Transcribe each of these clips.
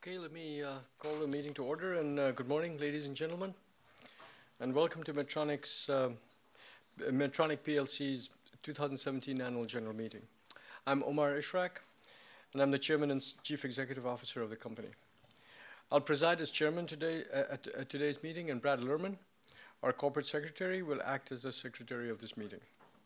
Okay, let me call the meeting to order, and good morning, ladies and gentlemen, and welcome to Medtronic PLC's 2017 Annual General Meeting. I'm Omar Ishrak, and I'm the Chairman and Chief Executive Officer of the company. I'll preside as Chairman today at today's meeting, and Brad Lerman, our Corporate Secretary, will act as the Secretary of this meeting.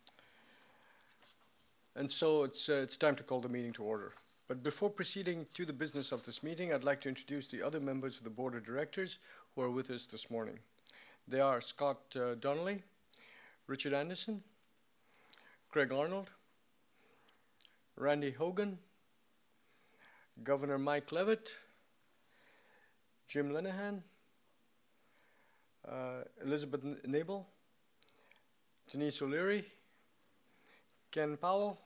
And so it's time to call the meeting to order. But before proceeding to the business of this meeting, I'd like to introduce the other members of the Board of Directors who are with us this morning. They are Scott Donnelly, Richard Anderson, Craig Arnold, Randy Hogan, Governor Mike Levitt, Jim Lenehan, Elizabeth Nabel, Denise O'Leary, Ken Powell,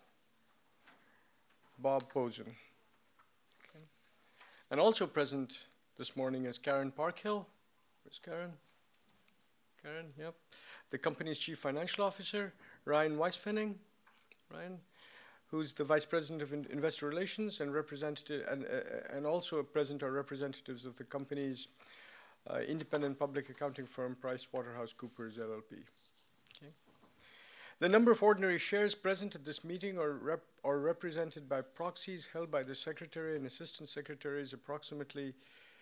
Bob Posen. Okay. And also present this morning is Karen Parkhill. Where's Karen? Karen, yep. The company's Chief Financial Officer, Ryan Weisfenning. Ryan, who's the Vice President of Investor Relations and representative, and also present are representatives of the company's independent public accounting firm, PricewaterhouseCoopers LLP. Okay. The number of ordinary shares present at this meeting or represented by proxies held by the Secretary and Assistant Secretary is approximately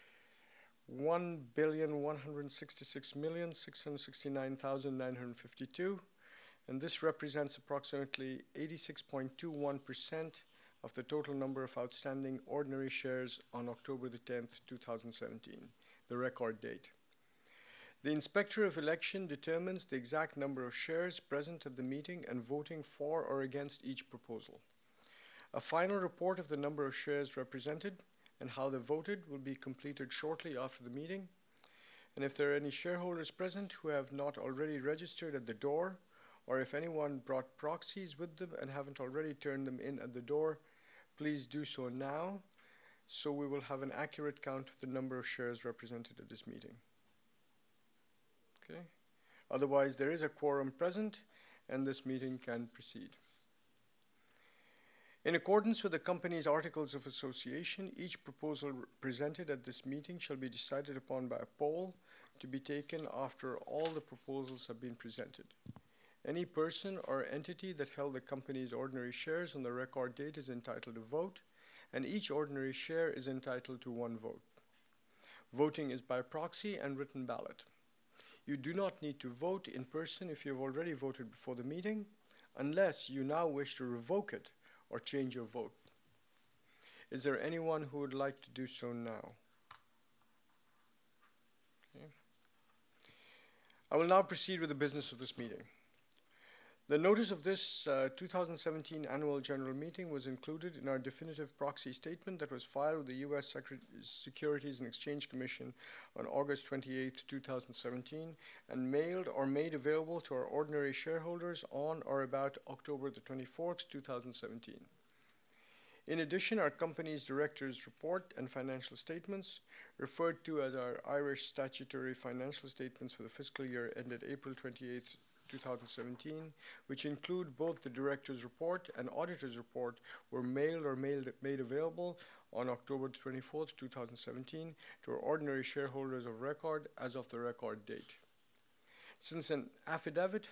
1,166,669,952, and this represents approximately 86.21% of the total number of outstanding ordinary shares on October the 10th, 2017, the record date. The Inspector of Election determines the exact number of shares present at the meeting and voting for or against each proposal. A final report of the number of shares represented and how they voted will be completed shortly after the meeting. And if there are any shareholders present who have not already registered at the door, or if anyone brought proxies with them and haven't already turned them in at the door, please do so now, so we will have an accurate count of the number of shares represented at this meeting. Okay. Otherwise, there is a quorum present, and this meeting can proceed. In accordance with the company's Articles of Association, each proposal presented at this meeting shall be decided upon by a poll to be taken after all the proposals have been presented. Any person or entity that held the company's ordinary shares on the record date is entitled to vote, and each ordinary share is entitled to one vote. Voting is by proxy and written ballot. You do not need to vote in person if you have already voted before the meeting, unless you now wish to revoke it or change your vote. Is there anyone who would like to do so now? Okay. I will now proceed with the business of this meeting. The notice of this 2017 Annual General Meeting was included in our definitive proxy statement that was filed with the U.S. Securities and Exchange Commission on August 28, 2017, and mailed or made available to our ordinary shareholders on or about October the 24th, 2017. In addition, our company's directors' report and financial statements, referred to as our Irish statutory financial statements for the fiscal year ended April 28th, 2017, which include both the Director's Report and Auditor's Report, were mailed or made available on October 24th, 2017 to our ordinary shareholders of record as of the record date. Since an affidavit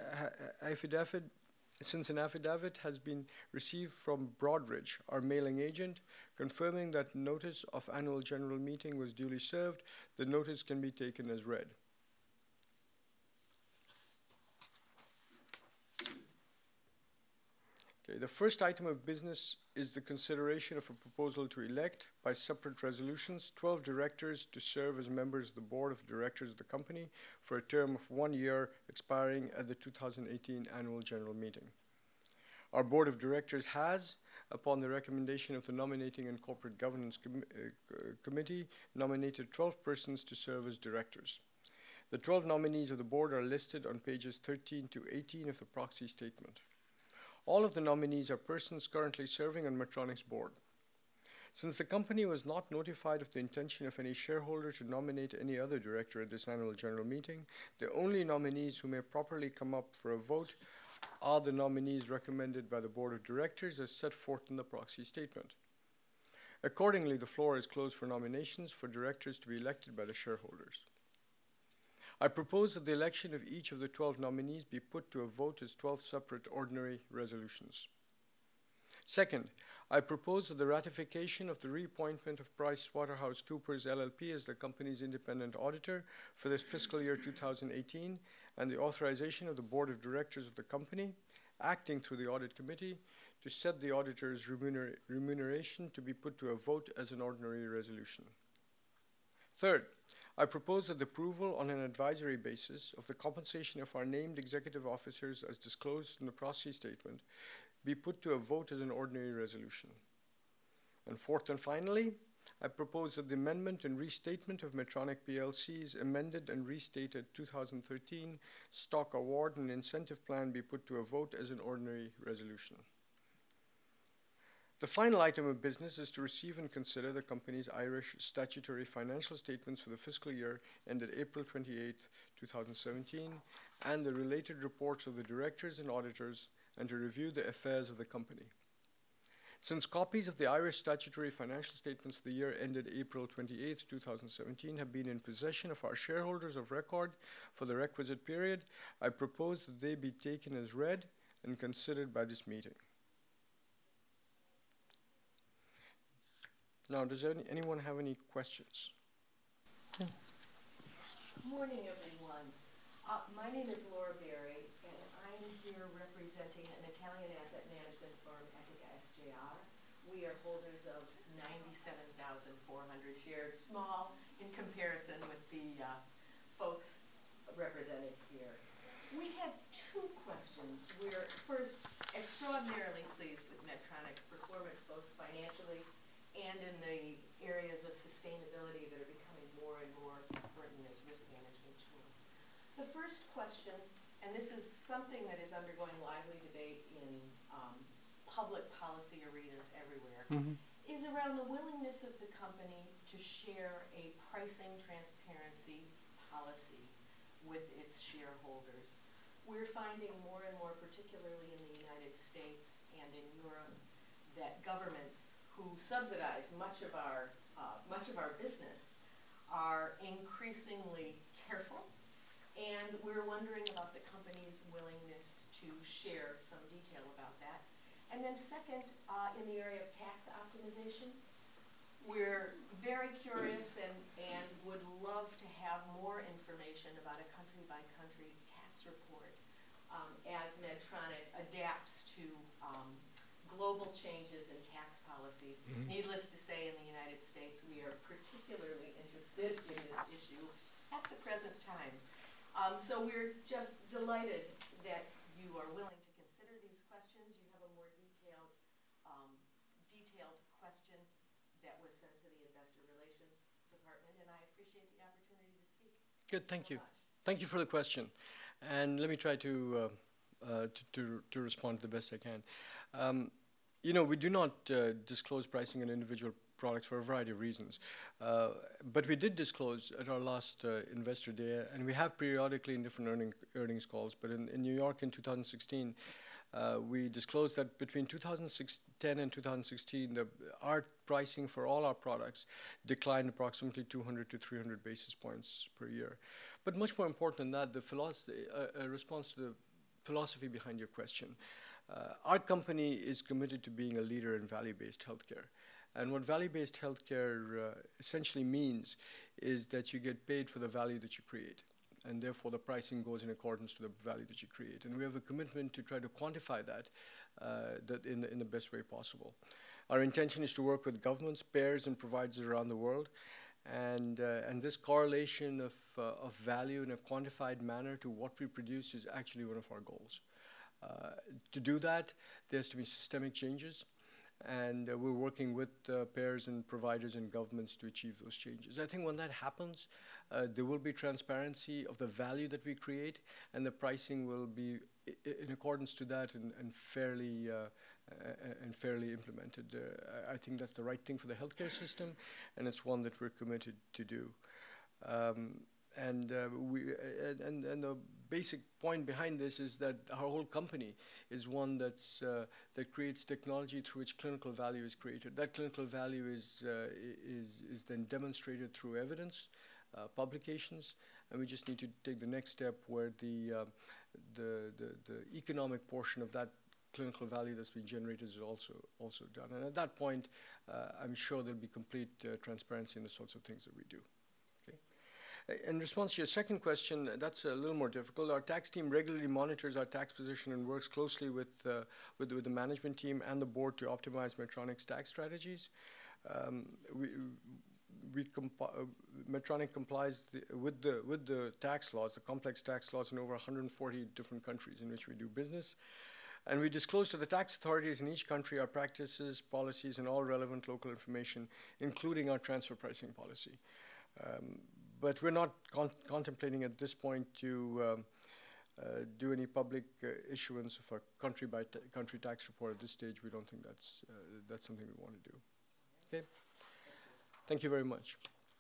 has been received from Broadridge, our mailing agent, confirming that notice of Annual General Meeting was duly served, the notice can be taken as read. The first item of business is the consideration of a proposal to elect, by separate resolutions, 12 directors to serve as members of the Board of Directors of the company for a term of 1 year expiring at the 2018 Annual General Meeting. Our Board of Directors has, upon the recommendation of the Nominating and Corporate Governance Committee, nominated 12 persons to serve as directors. The 12 nominees of the Board are listed on pages 13 to 18 of the proxy statement. All of the nominees are persons currently serving on Medtronic's board. Since the company was not notified of the intention of any shareholder to nominate any other director at this Annual General Meeting, the only nominees who may properly come up for a vote are the nominees recommended by the Board of Directors as set forth in the proxy statement. Accordingly, the floor is closed for nominations for directors to be elected by the shareholders. I propose that the election of each of the 12 nominees be put to a vote as 12 separate ordinary resolutions. Second, I propose that the ratification of the reappointment of PricewaterhouseCoopers LLP as the company's independent auditor for this fiscal year 2018 and the authorization of the board of directors of the company, acting through the audit committee, to set the auditor's remuneration to be put to a vote as an ordinary resolution. Third, I propose that the approval on an advisory basis of the compensation of our named executive officers as disclosed in the proxy statement be put to a vote as an ordinary resolution. And fourth and finally, I propose that the amendment and restatement of Medtronic PLC's amended and restated 2013 stock award and incentive plan be put to a vote as an ordinary resolution. The final item of business is to receive and consider the company's Irish statutory financial statements for the fiscal year ended April 28, 2017, and the related reports of the directors and auditors, and to review the affairs of the company. Since copies of the Irish statutory financial statements for the year ended April 28, 2017 have been in possession of our shareholders of record for the requisite period, I propose that they be taken as read and considered by this meeting. Now, does anyone have any questions? Good morning, everyone. My name is Laura Berry, and I'm here representing an Italian asset management firm, Etica SJR. We are holders of 97,400 shares, small in comparison with the folks represented here. We had two questions. We're first extraordinarily pleased with Medtronic's performance, both financially and in the areas of sustainability that are becoming more and more important as risk management tools. The first question, and this is something that is undergoing lively debate in public policy arenas everywhere, is around the willingness of the company to share a pricing transparency policy with its shareholders. We're finding more and more, particularly in the United States and in Europe, that governments who subsidize much of our business are increasingly careful, and we're wondering about the company's willingness to share some detail about that. And then second, in the area of tax optimization, we're very curious and would love to have more information about a country-by-country tax report as Medtronic adapts to global changes in tax policy. Needless to say, in the United States, we are particularly interested in this issue at the present time. So we're just delighted that you are willing to consider these questions. You have a more detailed question that was sent to the Investor Relations Department, and I appreciate the opportunity to speak. Good, thank you. Thank you for the question. And let me try to respond to the best I can. You know, we do not disclose pricing on individual products for a variety of reasons. But we did disclose at our last Investor Day, and we have periodically in different earnings calls, but in New York in 2016, we disclosed that between 2010 and 2016, our pricing for all our products declined approximately 200 to 300 basis points per year. But much more important than that, the response to the philosophy behind your question. Our company is committed to being a leader in value-based healthcare. And what value-based healthcare essentially means is that you get paid for the value that you create. And therefore, the pricing goes in accordance to the value that you create. And we have a commitment to try to quantify that, in the best way possible. Our intention is to work with governments, payers, and providers around the world. And this correlation of value in a quantified manner to what we produce is actually one of our goals. To do that, there has to be systemic changes, and we're working with payers and providers and governments to achieve those changes. I think when that happens, there will be transparency of the value that we create, and the pricing will be in accordance to that and fairly implemented. I think that's the right thing for the healthcare system, and it's one that we're committed to do. And the basic point behind this is that our whole company is one that creates technology through which clinical value is created. That clinical value is then demonstrated through evidence, publications, and we just need to take the next step where the economic portion of that clinical value that's been generated is also done. And at that point, I'm sure there'll be complete transparency in the sorts of things that we do. In response to your second question, that's a little more difficult. Our tax team regularly monitors our tax position and works closely with the management team and the board to optimize Medtronic's tax strategies. Medtronic complies with the tax laws, the complex tax laws in over 140 different countries in which we do business. And we disclose to the tax authorities in each country our practices, policies, and all relevant local information, including our transfer pricing policy. But we're not contemplating at this point to do any public issuance of a country-by-country tax report at this stage. We don't think that's something we want to do. Okay. Thank you very much.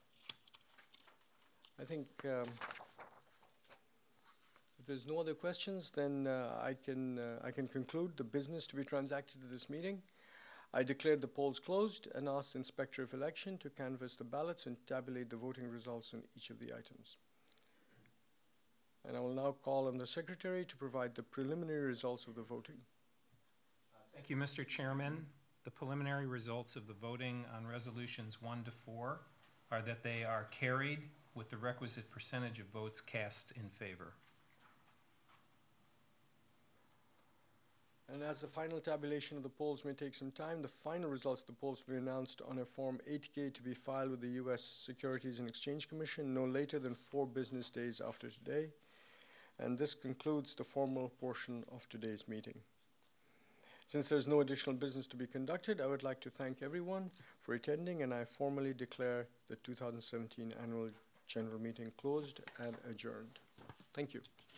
I think if there's no other questions, then I can conclude the business to be transacted at this meeting. I declare the polls closed and ask the Inspector of Election to canvass the ballots and tabulate the voting results on each of the items. And I will now call on the Secretary to provide the preliminary results of the voting. Thank you, Mr. Chairman. The preliminary results of the voting on resolutions 1 to 4 are that they are carried with the requisite percentage of votes cast in favor. And as the final tabulation of the polls may take some time, the final results of the polls will be announced on a Form 8-K to be filed with the U.S. Securities and Exchange Commission no later than 4 business days after today. And this concludes the formal portion of today's meeting. Since there's no additional business to be conducted, I would like to thank everyone for attending, and I formally declare the 2017 Annual General Meeting closed and adjourned. Thank you.